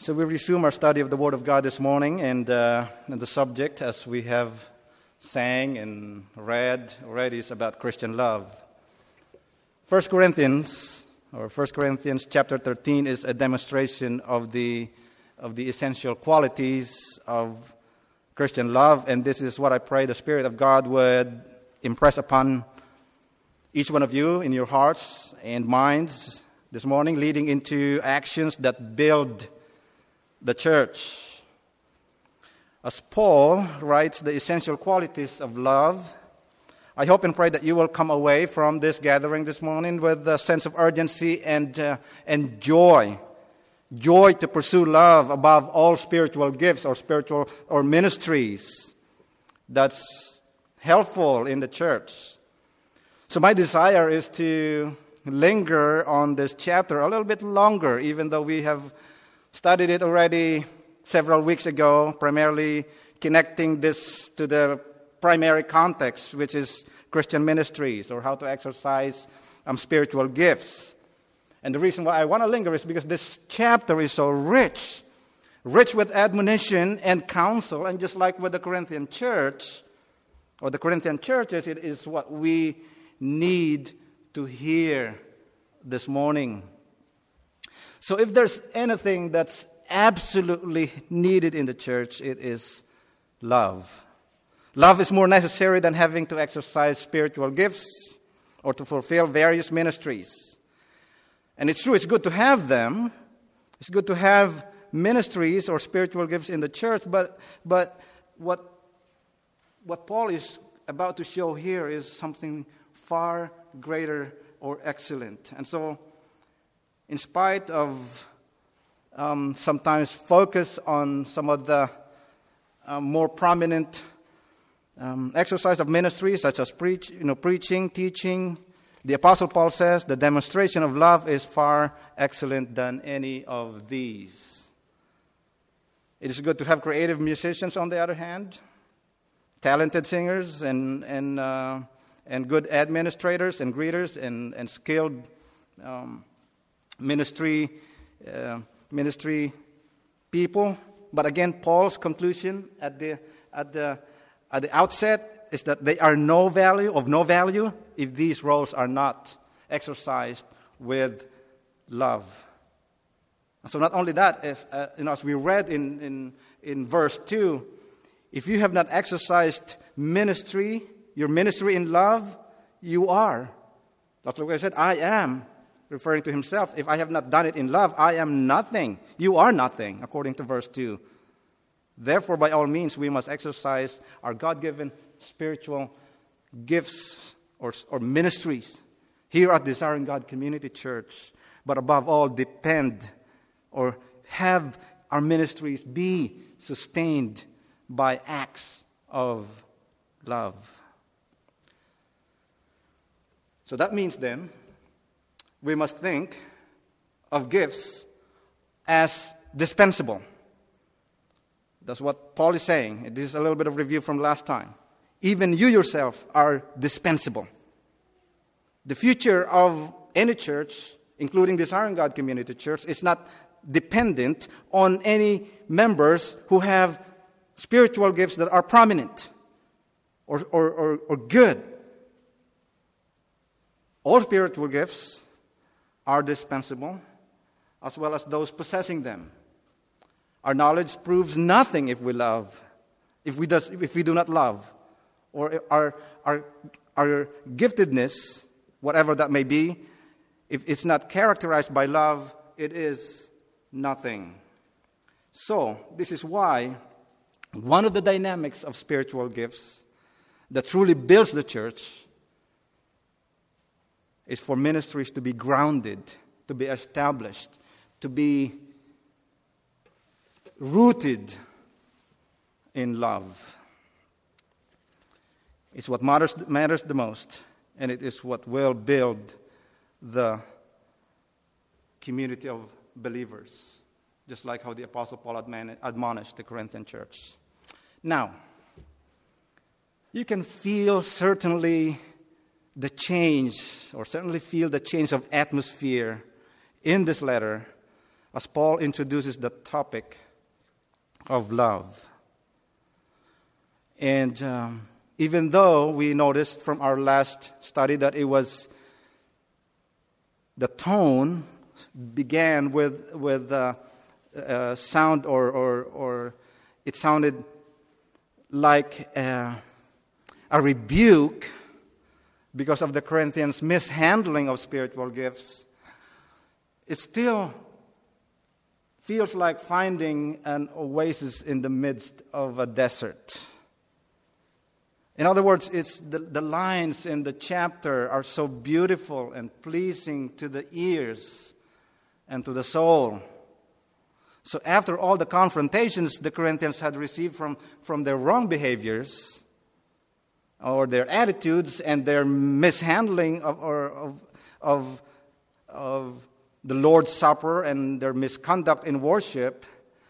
So we resume our study of the Word of God this morning, and the subject, as we have sang and read already, is about Christian love. 1 Corinthians chapter 13 is a demonstration of the essential qualities of Christian love, and this is what I pray the Spirit of God would impress upon each one of you in your hearts and minds this morning, leading into actions that build the church. As Paul writes the essential qualities of love, I hope and pray that you will come away from this gathering this morning with a sense of urgency and joy. Joy to pursue love above all spiritual gifts or ministries that's helpful in the church. So my desire is to linger on this chapter a little bit longer, even though we have studied it already several weeks ago, primarily connecting this to the primary context, which is Christian ministries or how to exercise spiritual gifts. And the reason why I want to linger is because this chapter is so rich with admonition and counsel, and just like with the Corinthian church, or the Corinthian churches, it is what we need to hear this morning. So if there's anything that's absolutely needed in the church, it is love. Love is more necessary than having to exercise spiritual gifts or to fulfill various ministries. And it's true, it's good to have them. It's good to have ministries or spiritual gifts in the church, but what Paul is about to show here is something far greater or excellent. And so, in spite of sometimes focus on some of the more prominent exercise of ministry, such as preaching, teaching, the Apostle Paul says the demonstration of love is far excellent than any of these. It is good to have creative musicians, on the other hand, talented singers and good administrators and greeters and skilled ministry people. But again, Paul's conclusion at the outset is that they are of no value if these roles are not exercised with love. So not only that, if as we read in verse 2, if you have not exercised your ministry in love, you are. That's what I said, I am. Referring to himself, if I have not done it in love, I am nothing. You are nothing, according to verse 2. Therefore, by all means, we must exercise our God-given spiritual gifts or ministries here at Desiring God Community Church. But above all, depend or have our ministries be sustained by acts of love. So that means then, we must think of gifts as dispensable. That's what Paul is saying. This is a little bit of review from last time. Even you yourself are dispensable. The future of any church, including Desiring God Community Church, is not dependent on any members who have spiritual gifts that are prominent or good. All spiritual gifts are dispensable, as well as those possessing them. Our knowledge proves nothing if we do not love, or our giftedness, whatever that may be, if it's not characterized by love, it is nothing. So this is why one of the dynamics of spiritual gifts that truly builds the church is for ministries to be grounded, to be established, to be rooted in love. It's what matters the most, and it is what will build the community of believers, just like how the Apostle Paul admonished the Corinthian church. Now, you can feel certainly the change, or certainly feel the change of atmosphere in this letter as Paul introduces the topic of love. And even though we noticed from our last study that it was the tone began with sound or it sounded like a rebuke because of the Corinthians' mishandling of spiritual gifts, it still feels like finding an oasis in the midst of a desert. In other words, it's the lines in the chapter are so beautiful and pleasing to the ears and to the soul. So after all the confrontations the Corinthians had received from their wrong behaviors or their attitudes and their mishandling of the Lord's Supper and their misconduct in worship,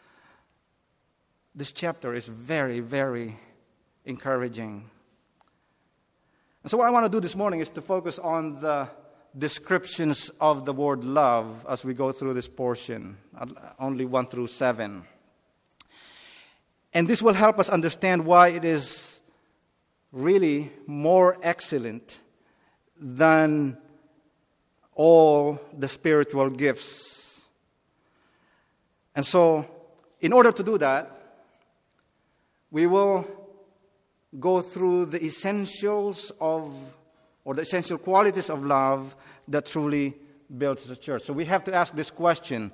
this chapter is very, very encouraging. And so what I want to do this morning is to focus on the descriptions of the word love as we go through this portion, only 1 through 7. And this will help us understand why it is really more excellent than all the spiritual gifts. And so, in order to do that, we will go through the essentials of, or the essential qualities of love that truly builds the church. So we have to ask this question: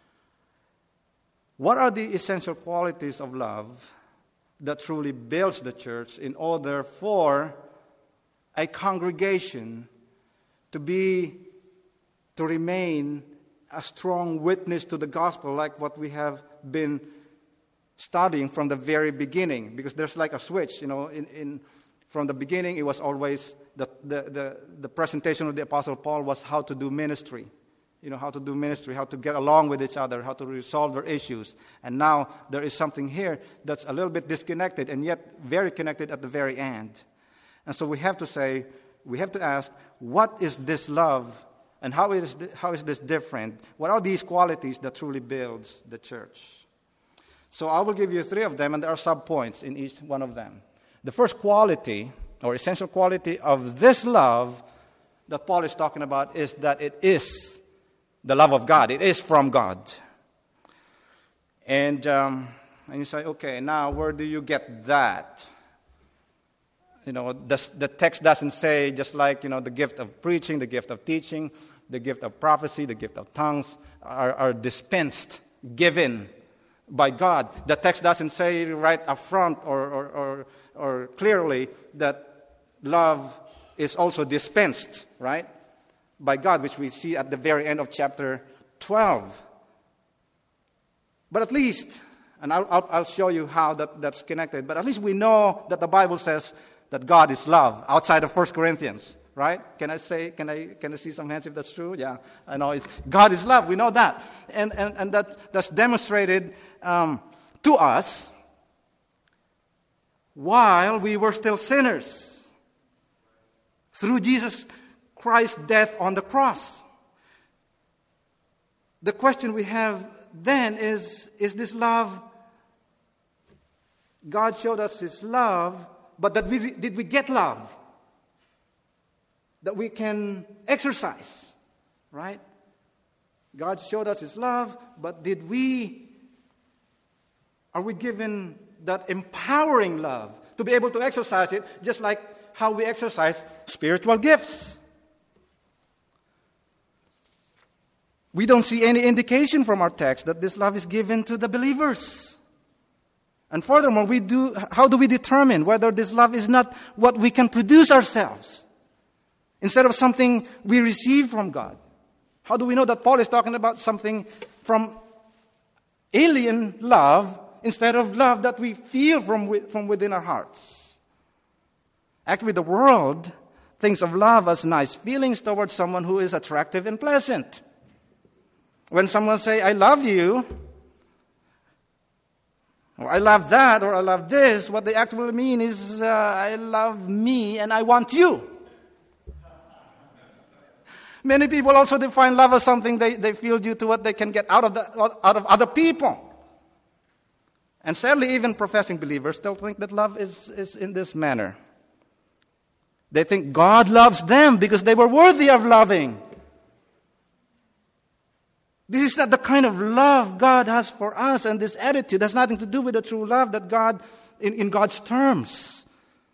what are the essential qualities of love that truly builds the church in order for a congregation to remain a strong witness to the gospel, like what we have been studying from the very beginning? Because there's like a switch, from the beginning it was always the presentation of the Apostle Paul was how to do ministry. How to do ministry, how to get along with each other, how to resolve their issues. And now there is something here that's a little bit disconnected and yet very connected at the very end. And so we have to ask, what is this love and how is this different? What are these qualities that truly builds the church? So I will give you 3 of them, and there are sub-points in each one of them. The first quality, or essential quality of this love that Paul is talking about, is that it is the love of God. It is from God. And you say, okay, now where do you get that? The text doesn't say, just like, the gift of preaching, the gift of teaching, the gift of prophecy, the gift of tongues are dispensed, given by God. The text doesn't say right up front or clearly that love is also dispensed, right, by God, which we see at the very end of chapter 12. But at least, and I'll show you how that's connected, but at least we know that the Bible says that God is love outside of 1 Corinthians, right? Can I see some hands if that's true? Yeah, I know God is love. We know that. And that's demonstrated to us while we were still sinners through Jesus Christ's death on the cross. The question we have then is this love? God showed us His love, but did we get love that we can exercise, right? God showed us His love, but are we given that empowering love to be able to exercise it, just like how we exercise spiritual gifts? We don't see any indication from our text that this love is given to the believers. And furthermore, how do we determine whether this love is not what we can produce ourselves instead of something we receive from God? How do we know that Paul is talking about something from alien love instead of love that we feel from within our hearts? Actually, the world thinks of love as nice feelings towards someone who is attractive and pleasant. When someone say, I love you, or I love that, or I love this, what they actually mean is, I love me and I want you. Many people also define love as something they feel due to what they can get out of other people. And sadly, even professing believers still think that love is in this manner. They think God loves them because they were worthy of loving. This is not the kind of love God has for us, and this attitude has nothing to do with the true love that God, in God's terms.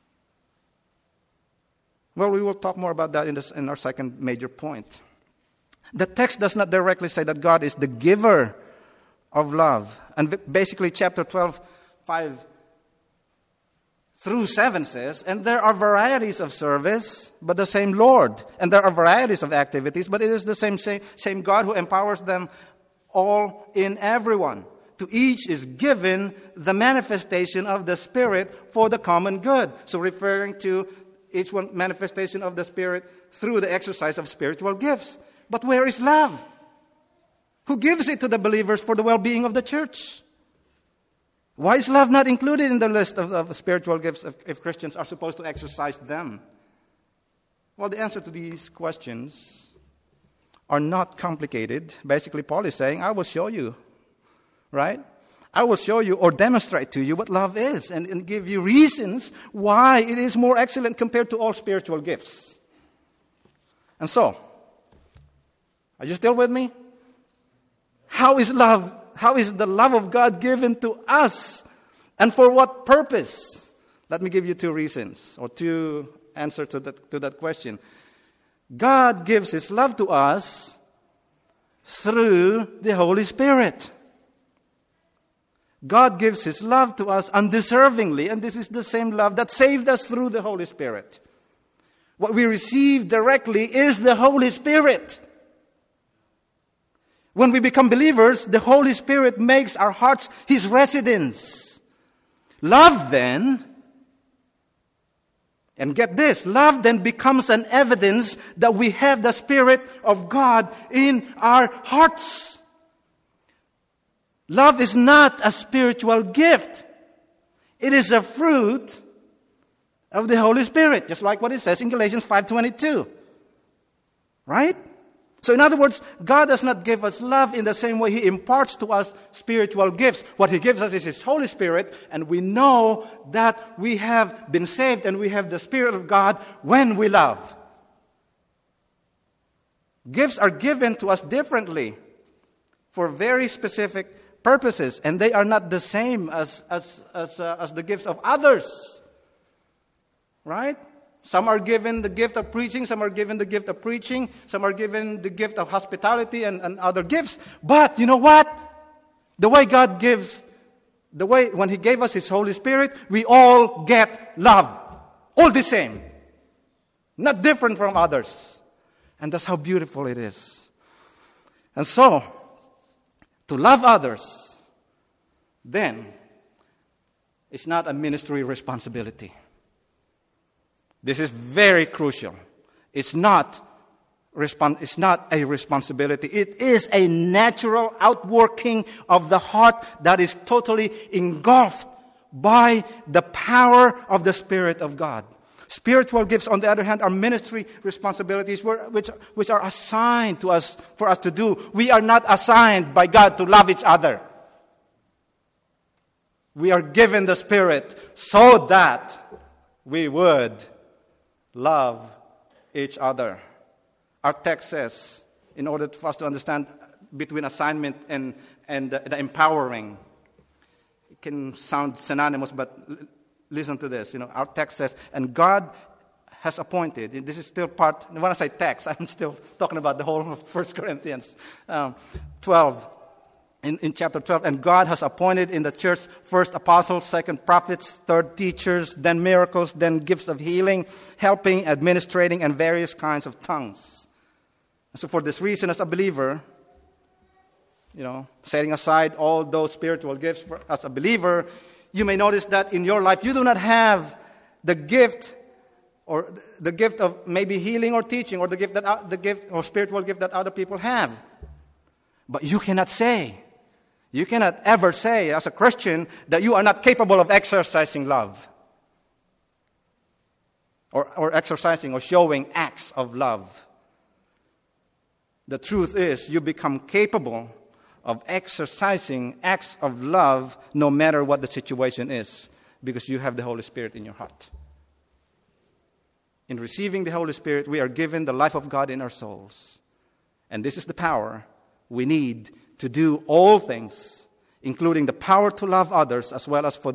Well, we will talk more about that in our second major point. The text does not directly say that God is the giver of love. And basically, chapter 12, 5 through 7 says, and there are varieties of service, but the same Lord. And there are varieties of activities, but it is the same God who empowers them all in everyone. To each is given the manifestation of the Spirit for the common good. So referring to each one manifestation of the Spirit through the exercise of spiritual gifts. But where is love? Who gives it to the believers for the well-being of the church? Why is love not included in the list of spiritual gifts if Christians are supposed to exercise them? Well, the answer to these questions are not complicated. Basically, Paul is saying, I will show you, right? I will show you or demonstrate to you what love is and give you reasons why it is more excellent compared to all spiritual gifts. And so, are you still with me? How is love? How is the love of God given to us? And for what purpose? Let me give you two reasons or two answers to that question. God gives His love to us through the Holy Spirit. God gives His love to us undeservingly, and this is the same love that saved us through the Holy Spirit. What we receive directly is the Holy Spirit. When we become believers, the Holy Spirit makes our hearts His residence. Love then, and get this, love then becomes an evidence that we have the Spirit of God in our hearts. Love is not a spiritual gift. It is a fruit of the Holy Spirit, just like what it says in Galatians 5:22. Right? So in other words, God does not give us love in the same way He imparts to us spiritual gifts. What He gives us is His Holy Spirit, and we know that we have been saved and we have the Spirit of God when we love. Gifts are given to us differently for very specific purposes, and they are not the same as the gifts of others. Right? Some are given the gift of preaching, some are given the gift of preaching, some are given the gift of hospitality and other gifts. But you know what? The way God gives, when He gave us His Holy Spirit, we all get love. All the same. Not different from others. And that's how beautiful it is. And so, to love others, then, it's not a ministry responsibility. This is very crucial. It's not a responsibility. It is a natural outworking of the heart that is totally engulfed by the power of the Spirit of God. Spiritual gifts, on the other hand, are ministry responsibilities which are assigned to us for us to do. We are not assigned by God to love each other. We are given the Spirit so that we would love each other. Our text says, in order for us to understand between assignment and the empowering, it can sound synonymous, but listen to this. Our text says, and God has appointed, this is still part, when I say text, I'm still talking about the whole of 1 Corinthians 12. In chapter 12, and God has appointed in the church first apostles, second prophets, third teachers, then miracles, then gifts of healing, helping, administrating, and various kinds of tongues. So for this reason, as a believer, setting aside all those spiritual gifts, as a believer, you may notice that in your life you do not have the gift of maybe healing or teaching, or the gift or spiritual gift that other people have. But you cannot ever say as a Christian that you are not capable of exercising love. Or exercising or showing acts of love. The truth is, you become capable of exercising acts of love no matter what the situation is, because you have the Holy Spirit in your heart. In receiving the Holy Spirit, we are given the life of God in our souls. And this is the power we need to do all things, including the power to love others, as well as for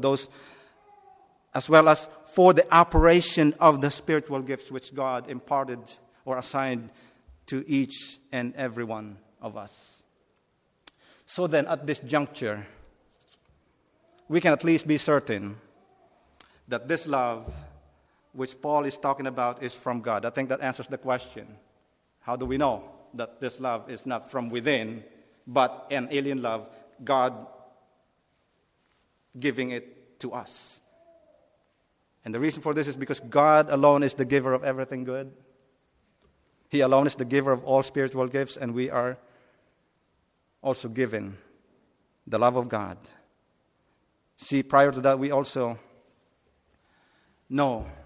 the operation of the spiritual gifts which God imparted or assigned to each and every one of us. So then, at this juncture, we can at least be certain that this love which Paul is talking about is from God. I think that answers the question. How do we know that this love is not from within, but an alien love, God giving it to us? And the reason for this is because God alone is the giver of everything good. He alone is the giver of all spiritual gifts, and we are also given the love of God. See, prior to that, we also know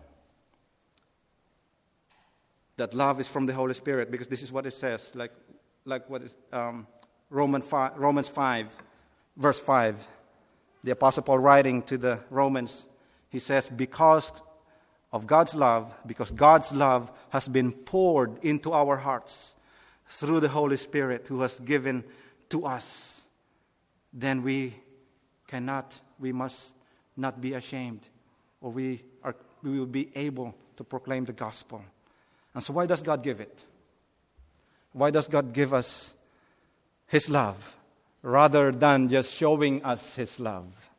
that love is from the Holy Spirit, because this is what it says, like what is Romans 5, verse 5. The Apostle Paul writing to the Romans, he says, because God's love has been poured into our hearts through the Holy Spirit who has given to us, then we must not be ashamed, or we will be able to proclaim the gospel. And so why does God give it? Why does God give us His love rather than just showing us His love?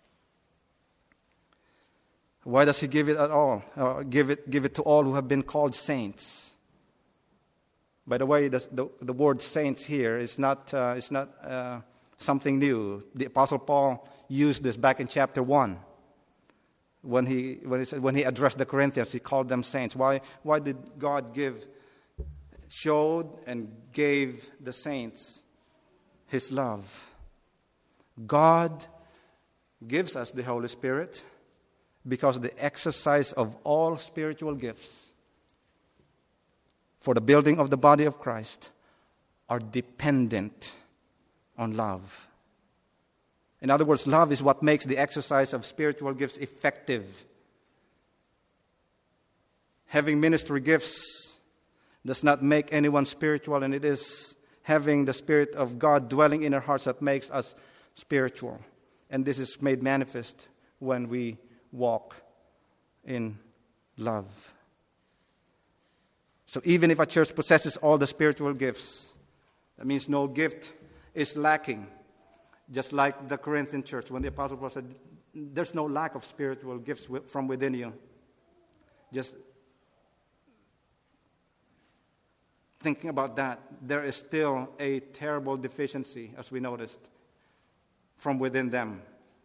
Why does He give it at all? Give it to all who have been called saints. By the way, the word saints here is not something new. The Apostle Paul used this back in chapter 1. When he addressed the Corinthians, he called them saints. Why did God showed and gave the saints His love? God gives us the Holy Spirit because the exercise of all spiritual gifts for the building of the body of Christ are dependent on love. In other words, love is what makes the exercise of spiritual gifts effective. Having ministry gifts does not make anyone spiritual, and it is having the Spirit of God dwelling in our hearts that makes us spiritual. And this is made manifest when we walk in love. So even if a church possesses all the spiritual gifts, that means no gift is lacking. Just like the Corinthian church, when the Apostle Paul said, there's no lack of spiritual gifts from within you. Just thinking about that, there is still a terrible deficiency, as we noticed, from within them.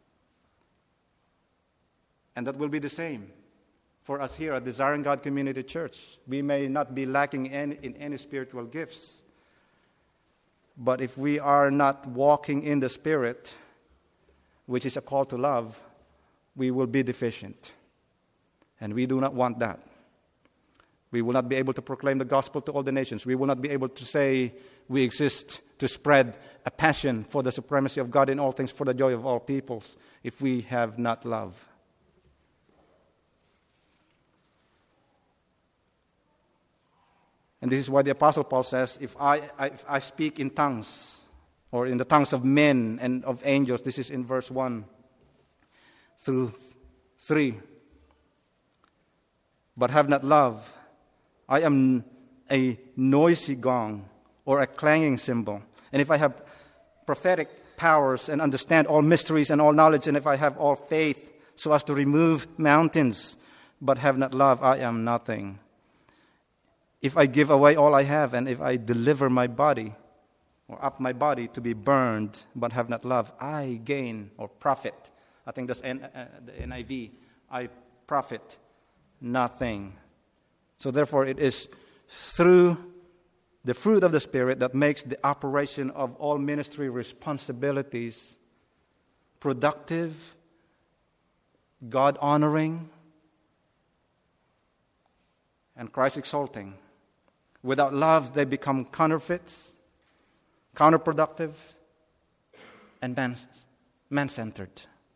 And that will be the same for us here at Desiring God Community Church. We may not be lacking in any spiritual gifts, but if we are not walking in the Spirit, which is a call to love, we will be deficient. And we do not want that. We will not be able to proclaim the gospel to all the nations. We will not be able to say we exist to spread a passion for the supremacy of God in all things for the joy of all peoples if we have not love. And this is why the Apostle Paul says, if I speak in tongues, or in the tongues of men and of angels, this is in verse 1 through 3, but have not love, I am a noisy gong or a clanging cymbal. And if I have prophetic powers and understand all mysteries and all knowledge, and if I have all faith so as to remove mountains, but have not love, I am nothing. If I give away all I have, and if I deliver my body, or up my body to be burned, but have not love, I gain or profit. I think that's the NIV. I profit nothing. So therefore, it is through the fruit of the Spirit that makes the operation of all ministry responsibilities productive, God-honoring, and Christ-exalting. Without love, they become counterfeits, counterproductive, and man-centered.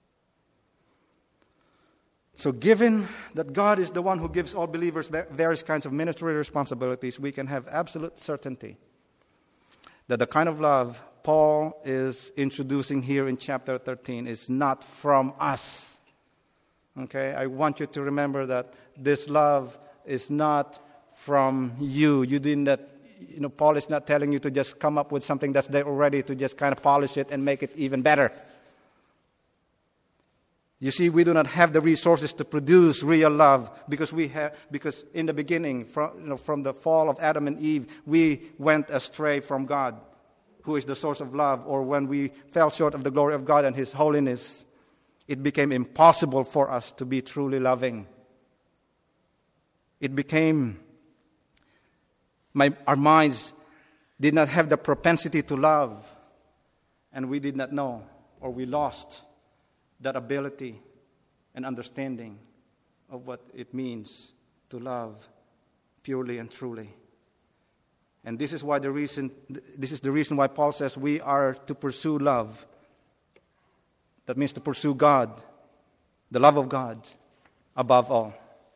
So given that God is the one who gives all believers various kinds of ministry responsibilities, we can have absolute certainty that the kind of love Paul is introducing here in chapter 13 is not from us. Okay? I want you to remember that this love is not from you. You didn't, Paul is not telling you to just come up with something that's there already, to just kind of polish it and make it even better. You see, we do not have the resources to produce real love because in the beginning, from the fall of Adam and Eve, we went astray from God, who is the source of love. Or when we fell short of the glory of God and His holiness, it became impossible for us to be truly loving. It became, our minds did not have the propensity to love, and we did not know, or we lost that ability and understanding of what it means to love purely and truly. And this is the reason why Paul says we are to pursue love. That means to pursue God, the love of God, above all.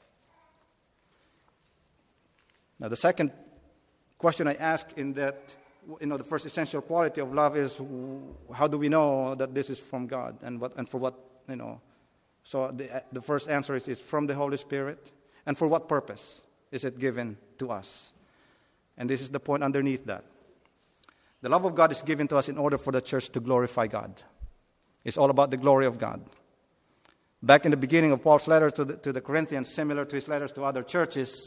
Now, the second question I ask in that, the first essential quality of love is, how do we know that this is from God, and for what, So the first answer is from the Holy Spirit. And for what purpose is it given to us? And this is the point underneath that. The love of God is given to us in order for the church to glorify God. It's all about the glory of God. Back in the beginning of Paul's letter to the Corinthians, similar to his letters to other churches,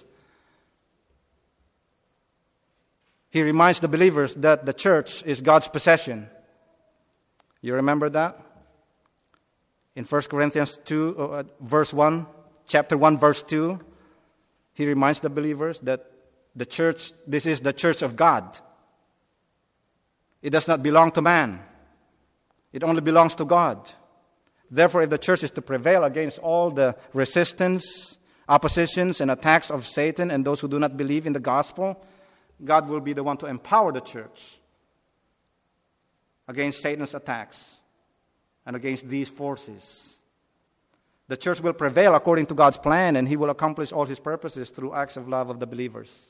he reminds the believers that the church is God's possession. You remember that? In 1 Corinthians 2, verse 1, chapter 1, verse 2, he reminds the believers that the church, this is the church of God. It does not belong to man. It only belongs to God. Therefore, if the church is to prevail against all the resistance, oppositions, and attacks of Satan and those who do not believe in the gospel, God will be the one to empower the church against Satan's attacks and against these forces. The church will prevail according to God's plan, and He will accomplish all His purposes through acts of love of the believers.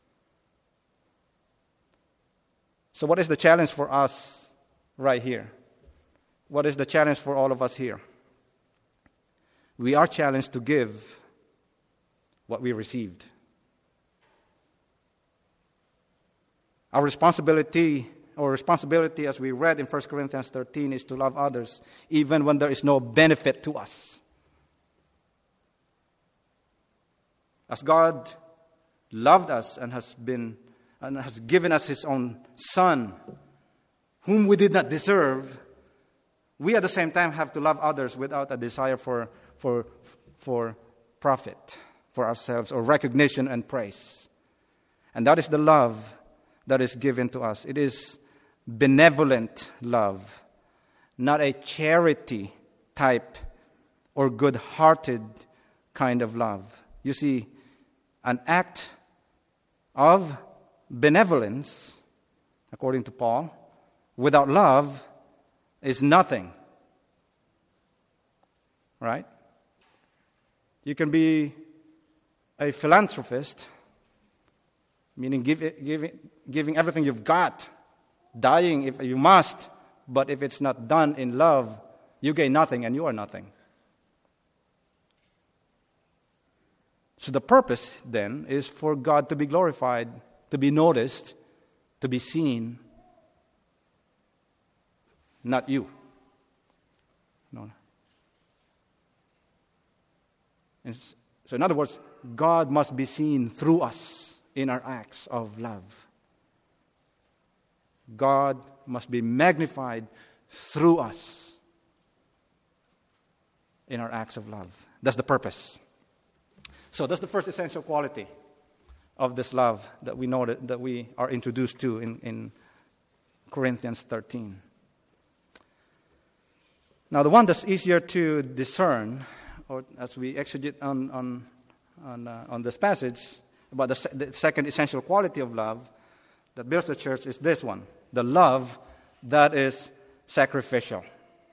So what is the challenge for us right here? What is the challenge for all of us here? We are challenged to give what we received. Our responsibility, as we read in 1 Corinthians 13, is to love others even when there is no benefit to us. As God loved us and has given us His own Son, whom we did not deserve, we at the same time have to love others without a desire for profit for ourselves or recognition and praise. And that is the love that is given to us. It is benevolent love, not a charity type or good-hearted kind of love. You see, an act of benevolence, according to Paul, without love is nothing. Right? You can be a philanthropist, meaning giving everything you've got, dying if you must, but if it's not done in love, you gain nothing and you are nothing. So the purpose then is for God to be glorified, to be noticed, to be seen, not you. No. So in other words, God must be seen through us in our acts of love. God must be magnified through us in our acts of love. That's the purpose. So that's the first essential quality of this love that we know that we are introduced to in Corinthians 13. Now, the one that's easier to discern, or as we exegete on this passage about the second essential quality of love that builds the church, is this one. the love that is sacrificial.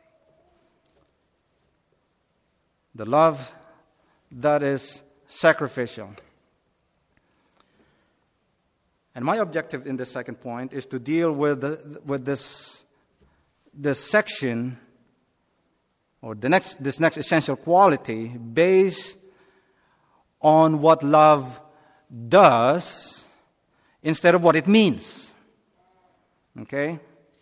The love that is sacrificial. And my objective in this second point is to deal with this section, or this next essential quality, based on what love does instead of what it means. Okay?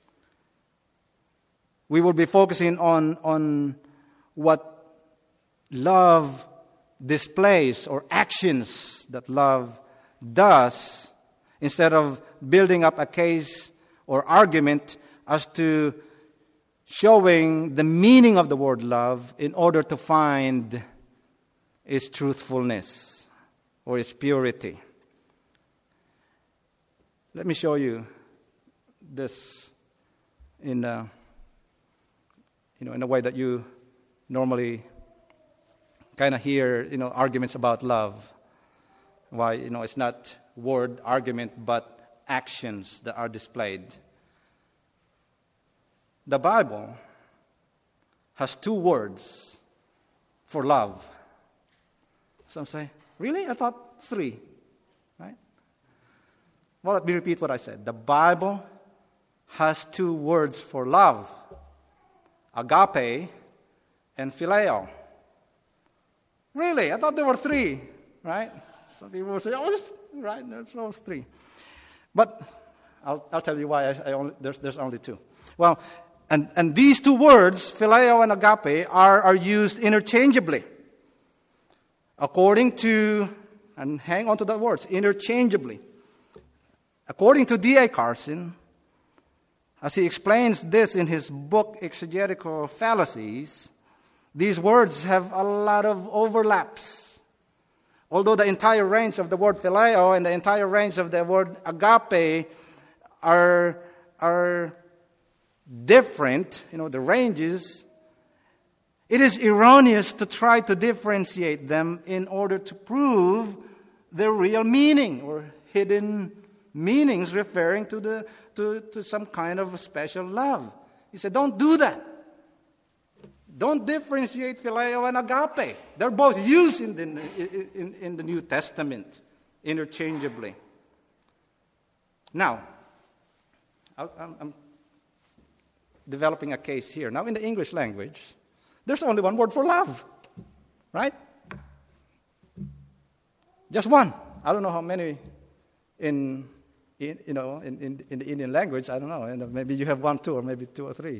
We will be focusing on what love displays, or actions that love does, instead of building up a case or argument as to showing the meaning of the word love in order to find its truthfulness or its purity. Let me show you this in a way that you normally kind of hear, arguments about love. Why, it's not word argument, but actions that are displayed. The Bible has 2 words for love. Some say, really? I thought 3, right? Well, let me repeat what I said. The Bible has 2 words for love: agape and phileo. Really? I thought there were 3, right? Some people will say, right, there's 3. But I'll tell you why there's only 2. Well, and these 2 words, phileo and agape, are used interchangeably. According to, and hang on to that words, interchangeably. According to D.A. Carson, as he explains this in his book, Exegetical Fallacies, these words have a lot of overlaps. Although the entire range of the word phileo and the entire range of the word agape are different, the ranges, it is erroneous to try to differentiate them in order to prove their real meaning or hidden meanings referring to some kind of special love. He said, don't do that. Don't differentiate phileo and agape. They're both used in the New Testament interchangeably. Now, I'm developing a case here. Now, in the English language, there's only 1 word for love, right? Just 1. I don't know how many in the Indian language. I don't know. And maybe you have 1, 2, or maybe 2 or 3.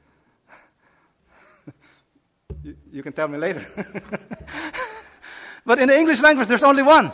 You can tell me later. But in the English language, there's only 1.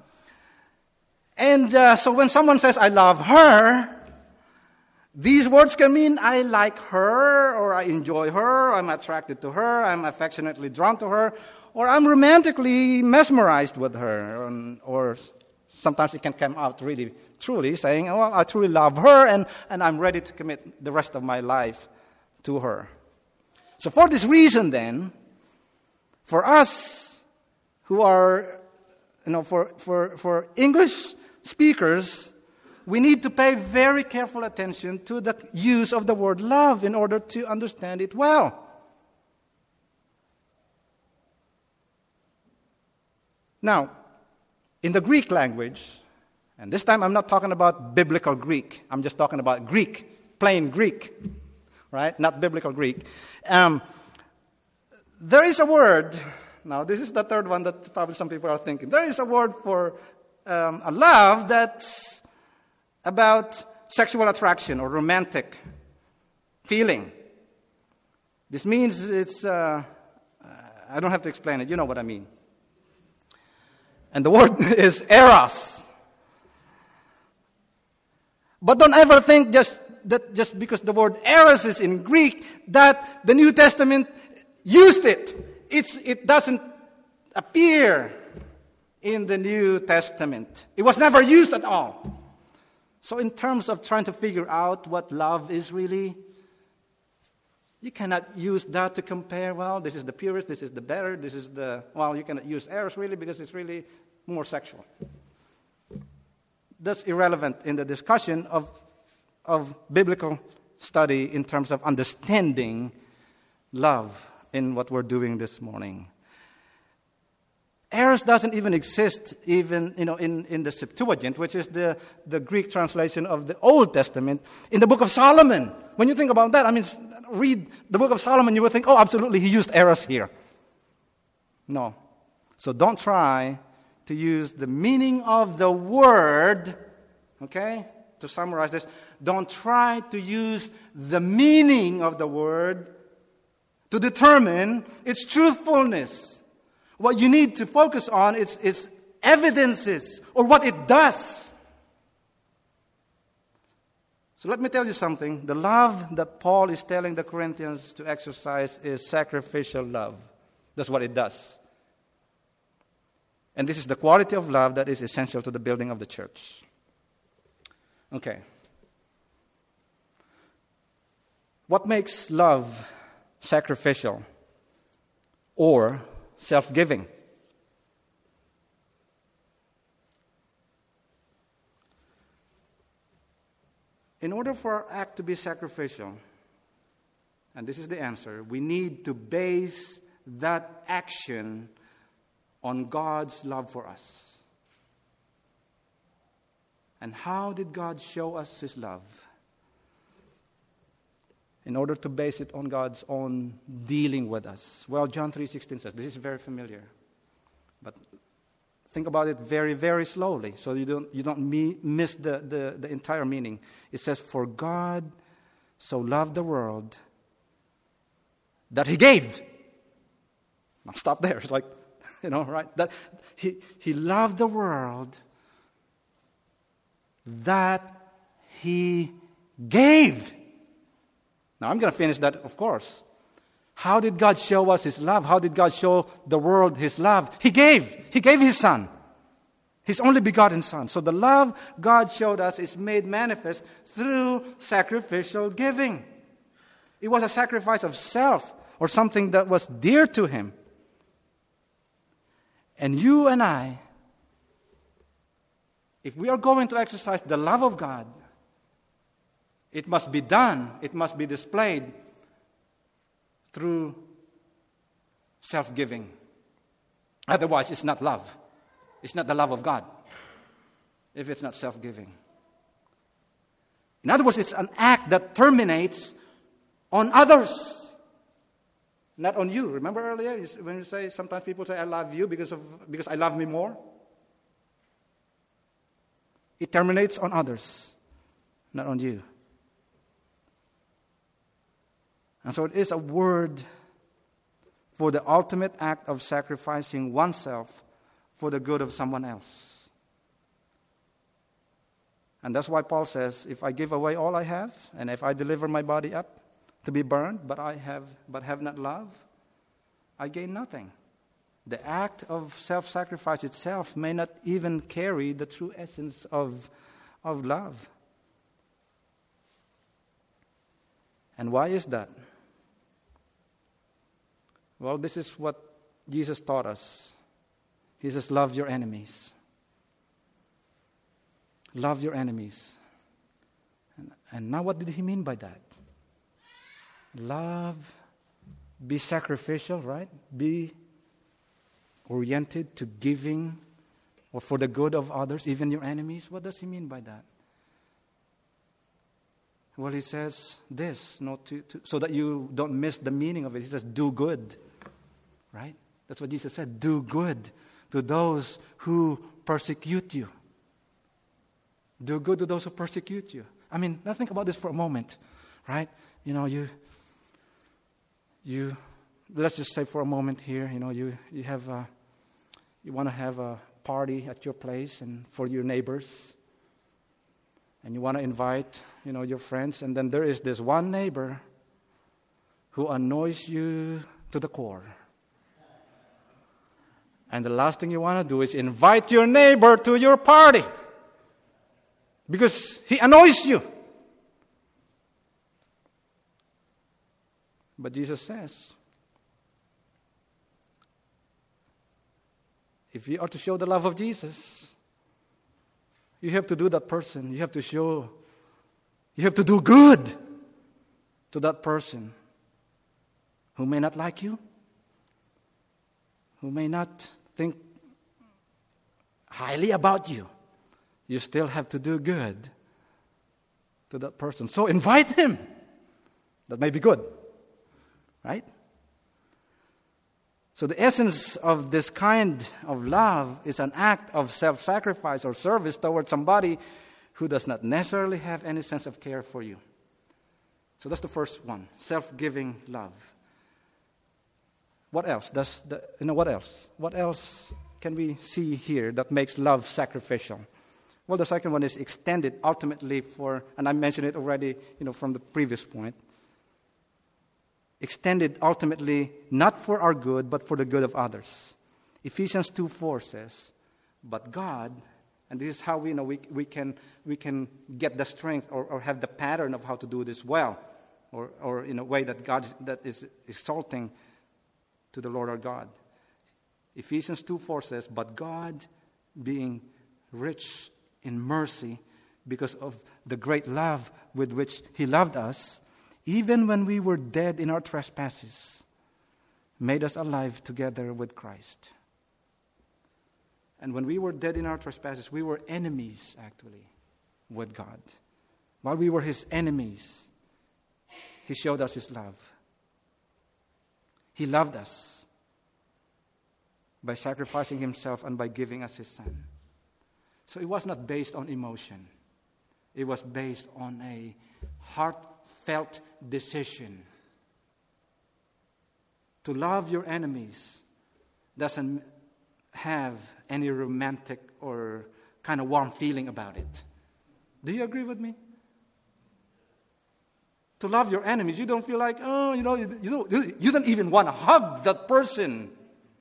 And so when someone says, I love her, these words can mean I like her, or I enjoy her, I'm attracted to her, I'm affectionately drawn to her, or I'm romantically mesmerized with her. Or sometimes it can come out really, truly, saying, well, I truly love her, and I'm ready to commit the rest of my life to her. So for this reason then, for us who are, for English speakers, we need to pay very careful attention to the use of the word love in order to understand it well. Now, in the Greek language, and this time I'm not talking about biblical Greek, I'm just talking about Greek, plain Greek. Right? Not biblical Greek. There is a word, now this is the third one that probably some people are thinking. There is a word for a love that's about sexual attraction or romantic feeling. This means it's, I don't have to explain it, you know what I mean. And the word is eros. But don't ever think that just because the word eros is in Greek, that the New Testament used it. It doesn't appear in the New Testament. It was never used at all. So in terms of trying to figure out what love is really, you cannot use that to compare, well, this is the purest, this is the better, this is the, well, you cannot use eros really because it's really more sexual. That's irrelevant in the discussion of of biblical study in terms of understanding love in what we're doing this morning. Eros doesn't even exist even in the Septuagint, which is the Greek translation of the Old Testament, in the book of Solomon. When you think about that, read the book of Solomon, you will think, oh, absolutely, he used eros here. No. So don't try to use the meaning of the word, okay? To summarize this, don't try to use the meaning of the word to determine its truthfulness. What you need to focus on is evidences or what it does. So let me tell you something. The love that Paul is telling the Corinthians to exercise is sacrificial love. That's what it does. And this is the quality of love that is essential to the building of the church. Okay. What makes love sacrificial or self-giving? In order for our act to be sacrificial, and this is the answer, we need to base that action on God's love for us. And how did God show us His love? In order to base it on God's own dealing with us. Well, John 3:16 says, this is very familiar. But think about it very, very slowly so you don't miss the entire meaning. It says, for God so loved the world that He gave. Now stop there. It's like, right? That He loved the world that He gave. Now, I'm going to finish that, of course. How did God show us His love? How did God show the world His love? He gave. He gave His Son. His only begotten Son. So the love God showed us is made manifest through sacrificial giving. It was a sacrifice of self or something that was dear to Him. And you and I, if we are going to exercise the love of God, it must be done, it must be displayed through self-giving. Otherwise, it's not love. It's not the love of God if it's not self-giving. In other words, it's an act that terminates on others, not on you. Remember earlier when you say, sometimes people say, I love you because I love me more? It terminates on others, not on you. And so it is a word for the ultimate act of sacrificing oneself for the good of someone else. And that's why Paul says, if I give away all I have, and if I deliver my body up to be burned, but have not love, I gain nothing. The act of self-sacrifice itself may not even carry the true essence of love. And why is that? Well, this is what Jesus taught us. He says, love your enemies. Love your enemies. And now what did He mean by that? Love, be sacrificial, right? Be oriented to giving or for the good of others, even your enemies. What does He mean by that? Well, He says this, so that you don't miss the meaning of it. He says, do good. Right? That's what Jesus said. Do good to those who persecute you. Do good to those who persecute you. Now think about this for a moment. Right? You let's just say for a moment here, you want to have a party at your place and for your neighbors. And you want to invite, your friends. And then there is this one neighbor who annoys you to the core. And the last thing you want to do is invite your neighbor to your party. Because he annoys you. But Jesus says, if you are to show the love of Jesus, you have to do that person. You have to show You have to do good to that person who may not like you, who may not think highly about you. You still have to do good to that person. So invite him. That may be good, right? So the essence of this kind of love is an act of self-sacrifice or service towards somebody who does not necessarily have any sense of care for you. So that's the first one, self-giving love. What else? What else? What else can we see here that makes love sacrificial? Well, the second one is extended ultimately for, and I mentioned it already, from the previous point. Extended ultimately not for our good, but for the good of others. Ephesians 2:4 says, "But God," and this is how we can get the strength or have the pattern of how to do this well, or in a way that is exalting to the Lord our God. Ephesians 2:4 says, "But God, being rich in mercy, because of the great love with which He loved us, even when we were dead in our trespasses, made us alive together with Christ." And when we were dead in our trespasses, we were enemies, actually, with God. While we were His enemies, He showed us His love. He loved us by sacrificing Himself and by giving us His Son. So it was not based on emotion. It was based on a heartfelt decision. To love your enemies doesn't have any romantic or kind of warm feeling about it. Do you agree with me? To love your enemies, you don't feel like, you don't even want to hug that person.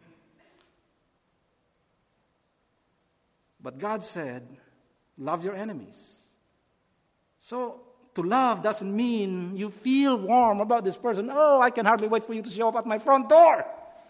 But God said, love your enemies. So, to love doesn't mean you feel warm about this person. Oh, I can hardly wait for you to show up at my front door.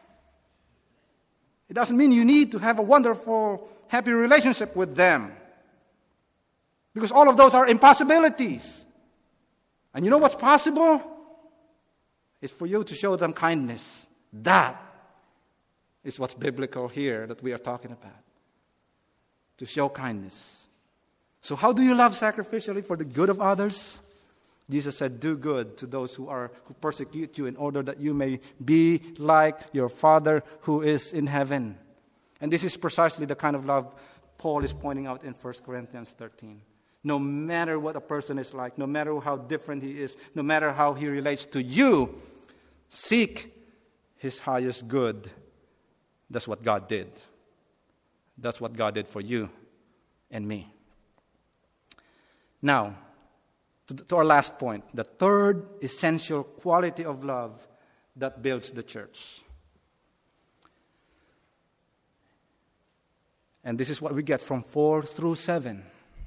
It doesn't mean you need to have a wonderful, happy relationship with them. Because all of those are impossibilities. And you know what's possible? It's for you to show them kindness. That is what's biblical here that we are talking about. To show kindness. So how do you love sacrificially for the good of others? Jesus said, do good to those who persecute you in order that you may be like your Father who is in heaven. And this is precisely the kind of love Paul is pointing out in 1 Corinthians 13. No matter what a person is like, no matter how different he is, no matter how he relates to you, seek his highest good. That's what God did. That's what God did for you and me. Now, to our last point, the third essential quality of love that builds the church. And this is what we get from 4 through 7.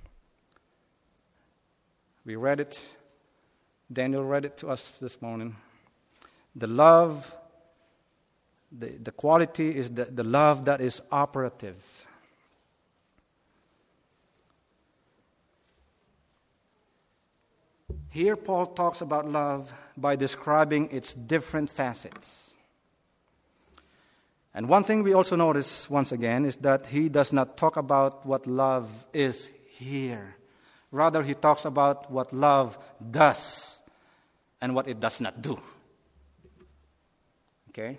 We read it. Daniel read it to us this morning. The love, the quality is the love that is operative. Here Paul talks about love by describing its different facets. And one thing we also notice once again is that he does not talk about what love is here. Rather, he talks about what love does and what it does not do. Okay?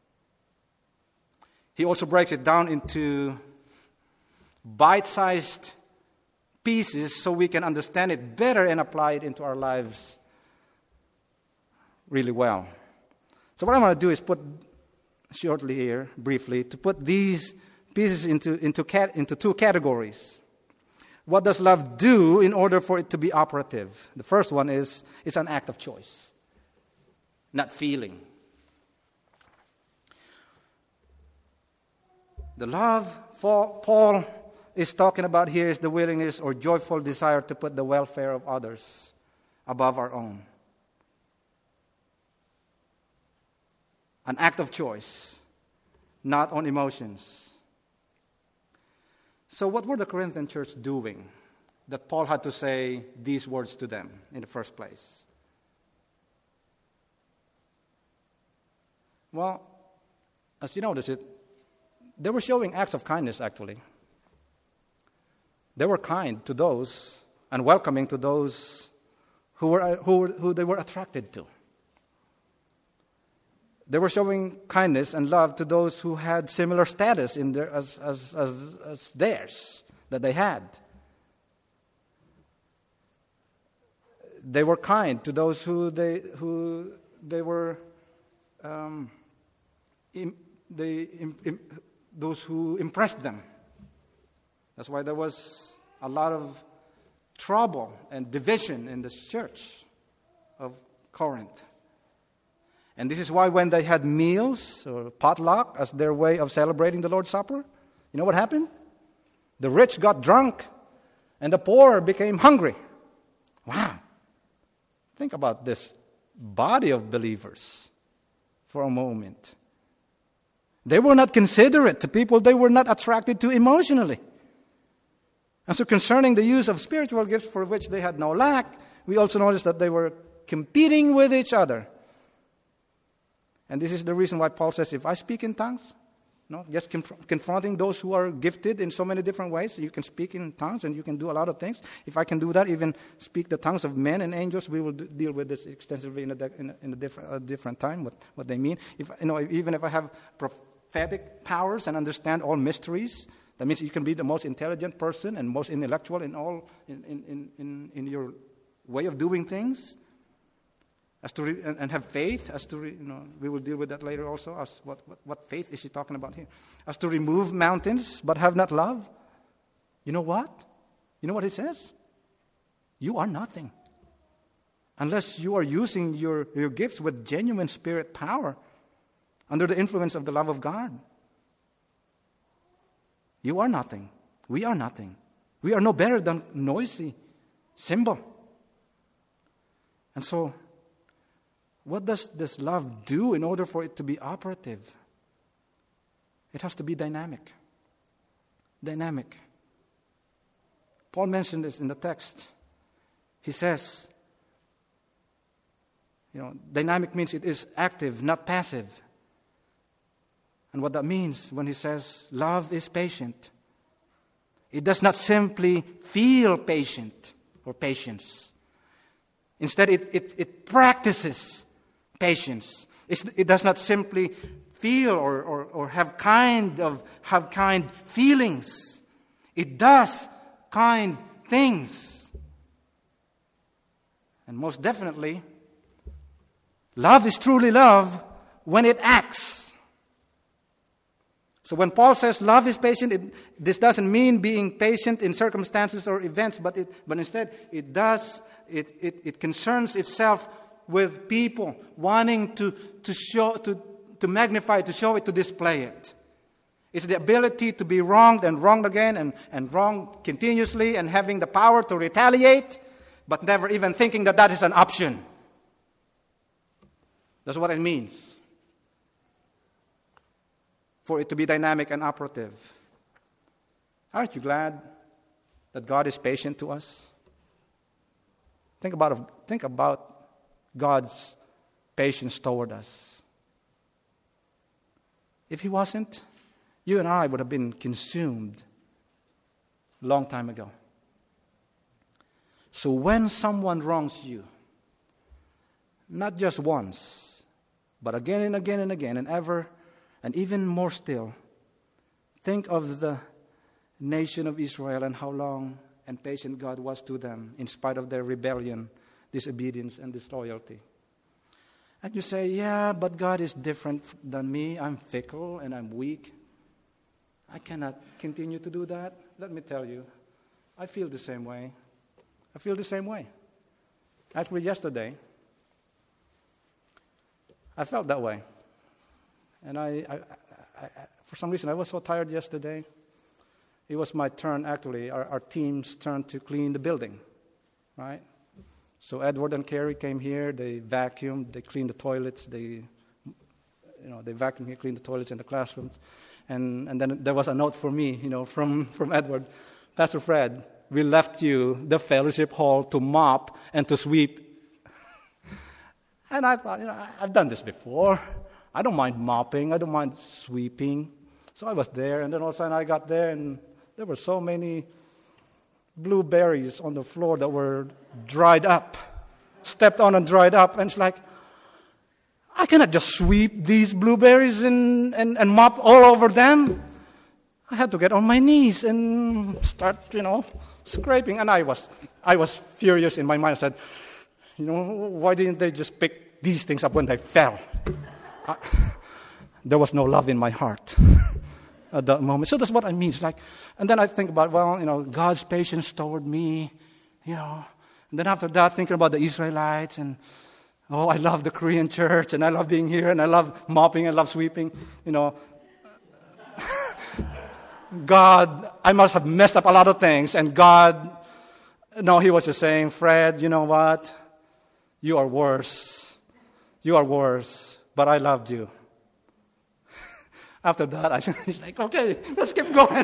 He also breaks it down into bite-sized pieces so we can understand it better and apply it into our lives really well. So what I'm going to do is put shortly here, briefly, to put these pieces into two categories. What does love do in order for it to be operative? The first one is it's an act of choice, not feeling. The love Paul is talking about here is the willingness or joyful desire to put the welfare of others above our own. An act of choice, not on emotions. So what were the Corinthian church doing that Paul had to say these words to them in the first place? Well, as you notice it, they were showing acts of kindness, actually. They were kind to those and welcoming to those who they were attracted to. They were showing kindness and love to those who had similar status in their, as theirs that they had. They were kind to those those who impressed them. That's why there was a lot of trouble and division in the church of Corinth. And this is why when they had meals or potluck as their way of celebrating the Lord's Supper, you know what happened? The rich got drunk and the poor became hungry. Wow. Think about this body of believers for a moment. They were not considerate to people they were not attracted to emotionally. And so concerning the use of spiritual gifts for which they had no lack, we also notice that they were competing with each other. And this is the reason why Paul says, if I speak in tongues, just confronting those who are gifted in so many different ways. You can speak in tongues and you can do a lot of things. If I can do that, even speak the tongues of men and angels, we will deal with this extensively in a different time, what they mean. Even if I have prophetic powers and understand all mysteries, that means you can be the most intelligent person and most intellectual in your way of doing things. And have faith, we will deal with that later also. As what faith is he talking about here? As to remove mountains, but have not love. You know what? You know what it says? You are nothing. Unless you are using your gifts with genuine spirit power, under the influence of the love of God. You are nothing. We are nothing. We are no better than noisy cymbal. And so, what does this love do in order for it to be operative? It has to be dynamic. Dynamic. Paul mentioned this in the text. He says, dynamic means it is active, not passive. And what that means when he says love is patient, it does not simply feel patient or patience. Instead, it practices patience. It does not simply feel or have kind feelings. It does kind things. And most definitely, love is truly love when it acts. So when Paul says love is patient, this doesn't mean being patient in circumstances or events, but instead it concerns itself with people wanting to magnify it, to show it, to display it. It's the ability to be wronged and wronged again and wronged continuously and having the power to retaliate, but never even thinking that is an option. That's what it means for it to be dynamic and operative. Aren't you glad that God is patient to us? Think about God's patience toward us. If He wasn't, you and I would have been consumed a long time ago. So when someone wrongs you, not just once, but again and again and again and ever, and even more still, think of the nation of Israel and how long and patient God was to them in spite of their rebellion, disobedience, and disloyalty. And you say, yeah, but God is different than me. I'm fickle and I'm weak. I cannot continue to do that. Let me tell you, I feel the same way. I feel the same way. Actually, yesterday, I felt that way. And I for some reason, I was so tired yesterday. It was my turn, actually, our team's turn to clean the building, right? So Edward and Carrie came here. They vacuumed. They cleaned the toilets. They vacuumed here, cleaned the toilets in the classrooms. And then there was a note for me, from Edward. Pastor Fred, we left you the fellowship hall to mop and to sweep. And I thought, I've done this before. I don't mind mopping. I don't mind sweeping. So I was there, and then all of a sudden I got there, and there were so many blueberries on the floor that were dried up, stepped on and dried up. And it's like, I cannot just sweep these blueberries and mop all over them. I had to get on my knees and start, scraping. And I was furious in my mind. I said, why didn't they just pick these things up when they fell? There was no love in my heart at that moment. So that's what I mean. It's like, and then I think about, God's patience toward me, And then after that, thinking about the Israelites and, I love the Korean church, and I love being here, and I love mopping, I love sweeping, God, I must have messed up a lot of things, and God, He was just saying, Fred, you know what? You are worse. You are worse, but I loved you. After that, I was like, okay, let's keep going.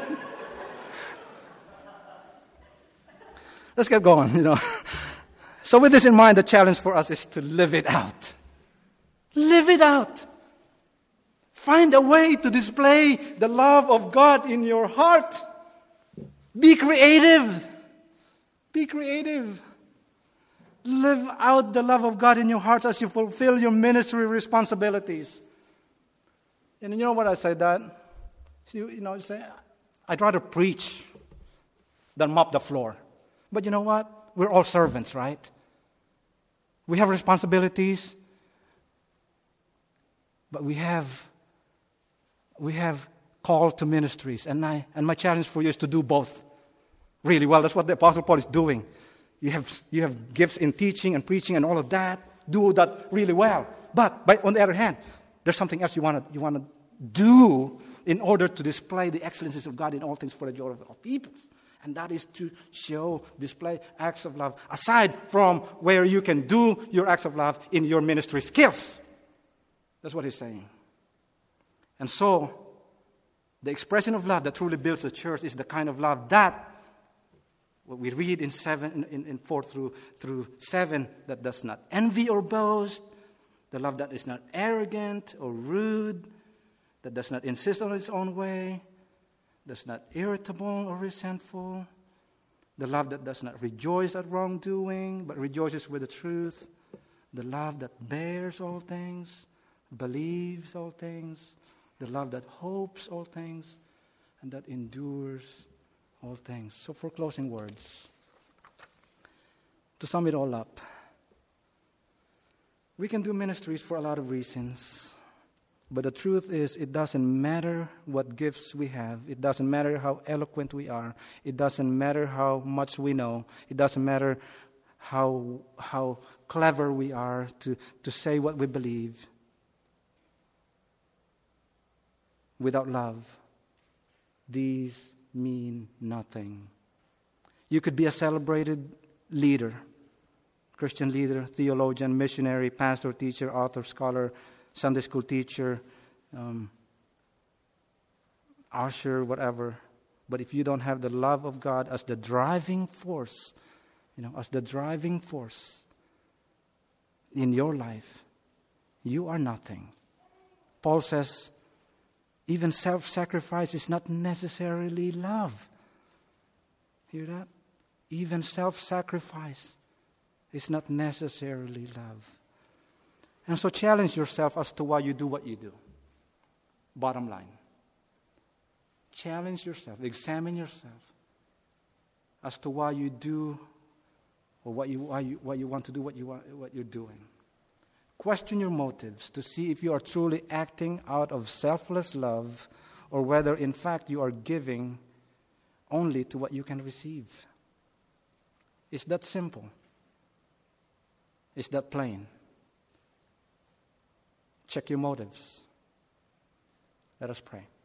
Let's get going, So with this in mind, the challenge for us is to live it out. Live it out. Find a way to display the love of God in your heart. Be creative. Be creative. Live out the love of God in your heart as you fulfill your ministry responsibilities. And you know what I say that? Say, I'd rather preach than mop the floor. But you know what? We're all servants, right? We have responsibilities, but we have call to ministries. And my challenge for you is to do both really well. That's what the Apostle Paul is doing. You have gifts in teaching and preaching and all of that. Do that really well. But on the other hand, there's something else you want to do in order to display the excellencies of God in all things for the joy of peoples. And that is to display acts of love, aside from where you can do your acts of love in your ministry skills. That's what he's saying. And so, the expression of love that truly builds the church is the kind of love that what we read in 4 through 7, that does not envy or boast, the love that is not arrogant or rude, that does not insist on its own way, that's not irritable or resentful, the love that does not rejoice at wrongdoing, but rejoices with the truth, the love that bears all things, believes all things, the love that hopes all things, and that endures all things. So for closing words, to sum it all up, we can do ministries for a lot of reasons. But the truth is, it doesn't matter what gifts we have. It doesn't matter how eloquent we are. It doesn't matter how much we know. It doesn't matter how clever we are to say what we believe. Without love, these mean nothing. You could be a celebrated leader, Christian leader, theologian, missionary, pastor, teacher, author, scholar, Sunday school teacher, usher, whatever. But if you don't have the love of God as the driving force, as the driving force in your life, you are nothing. Paul says, even self-sacrifice is not necessarily love. Hear that? Even self-sacrifice is not necessarily love. And so challenge yourself as to why you do what you do. Bottom line. Challenge yourself, examine yourself as to why you do or why you want to do what you're doing. Question your motives to see if you are truly acting out of selfless love or whether in fact you are giving only to what you can receive. It's that simple. It's that plain. Check your motives. Let us pray.